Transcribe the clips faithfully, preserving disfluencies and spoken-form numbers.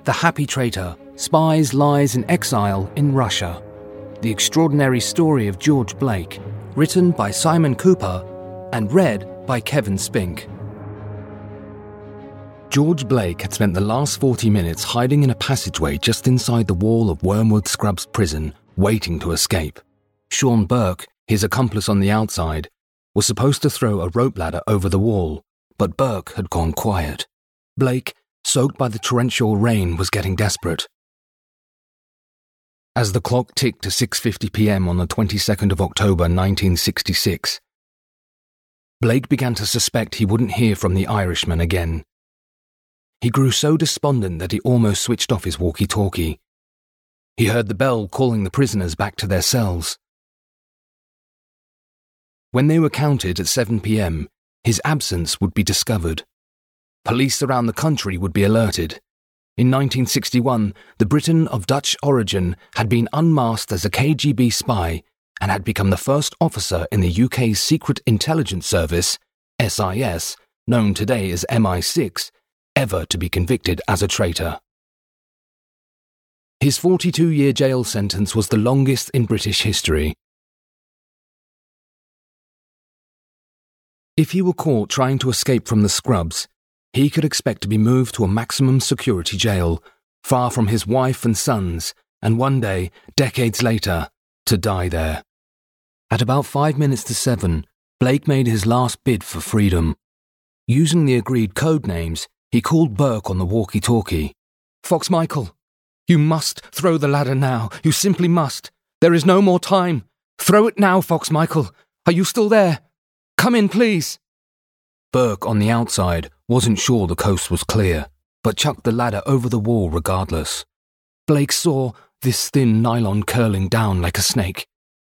The Happy Traitor, Spies, Lies and Exile in Russia. The Extraordinary Story of George Blake, written by Simon Cooper and read by Kevin Spink. George Blake had spent the last forty minutes hiding in a passageway just inside the wall of Wormwood Scrubs prison, waiting to escape. Sean Burke, his accomplice on the outside, was supposed to throw a rope ladder over the wall, but Burke had gone quiet. Blake, soaked by the torrential rain, was getting desperate. As the clock ticked to six fifty p.m. on the twenty-second of October nineteen sixty-six, Blake began to suspect he wouldn't hear from the Irishman again. He grew so despondent that he almost switched off his walkie-talkie. He heard the bell calling the prisoners back to their cells. When they were counted at seven p.m, his absence would be discovered. Police around the country would be alerted. In nineteen sixty-one, the Briton of Dutch origin had been unmasked as a K G B spy and had become the first officer in the U K's Secret Intelligence Service, S I S, known today as M I six, ever to be convicted as a traitor. His forty-two-year jail sentence was the longest in British history. If he were caught trying to escape from the Scrubs, he could expect to be moved to a maximum security jail, far from his wife and sons, and one day, decades later, to die there. At about five minutes to seven, Blake made his last bid for freedom. Using the agreed code names, he called Burke on the walkie-talkie. "Fox Michael, you must throw the ladder now. You simply must. There is no more time. Throw it now, Fox Michael. Are you still there? Come in, please." Burke, on the outside, wasn't sure the coast was clear, but chucked the ladder over the wall regardless. Blake saw this thin nylon curling down like a snake.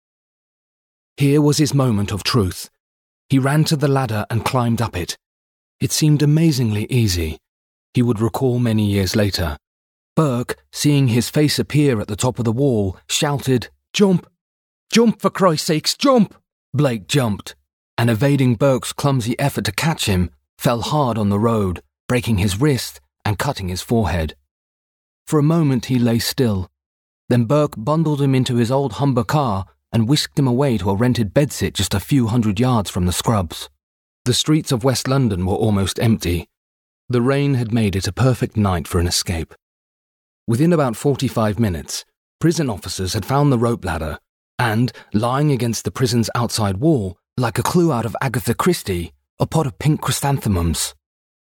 Here was his moment of truth. He ran to the ladder and climbed up it. It seemed amazingly easy, he would recall many years later. Burke, seeing his face appear at the top of the wall, shouted, "Jump! Jump, for Christ's sakes, jump!" Blake jumped, and evading Burke's clumsy effort to catch him, fell hard on the road, breaking his wrist and cutting his forehead. For a moment he lay still. Then Burke bundled him into his old Humber car and whisked him away to a rented bedsit just a few hundred yards from the Scrubs. The streets of West London were almost empty. The rain had made it a perfect night for an escape. Within about forty-five minutes, prison officers had found the rope ladder, and, lying against the prison's outside wall, like a clue out of Agatha Christie, a pot of pink chrysanthemums.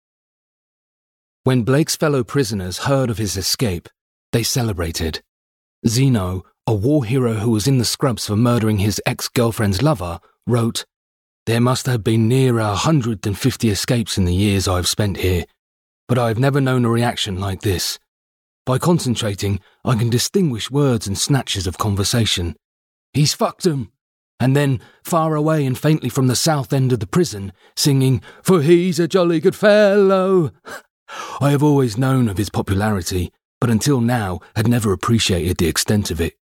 When Blake's fellow prisoners heard of his escape, they celebrated. Zeno, a war hero who was in the Scrubs for murdering his ex-girlfriend's lover, wrote, "There must have been nearer a hundred and fifty escapes in the years I've spent here, but I've never known a reaction like this. By concentrating, I can distinguish words and snatches of conversation. He's fucked 'em!" And then, far away and faintly from the south end of the prison, singing, "For he's a jolly good fellow." I have always known of his popularity, but until now had never appreciated the extent of it.